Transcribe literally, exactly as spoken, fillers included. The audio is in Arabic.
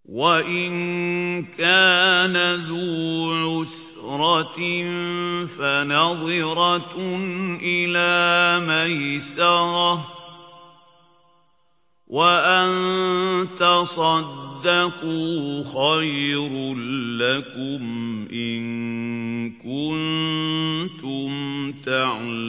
وَإِن كَانَ ذُو عُسْرَةٍ فَنَظِرَةٌ إِلَىٰ مَيْسَرَةٍ ۚ وَأَن تَصَدَّقُوا خَيْرٌ لَّكُمْ إِن كُنتُمْ تَعْلَمُونَ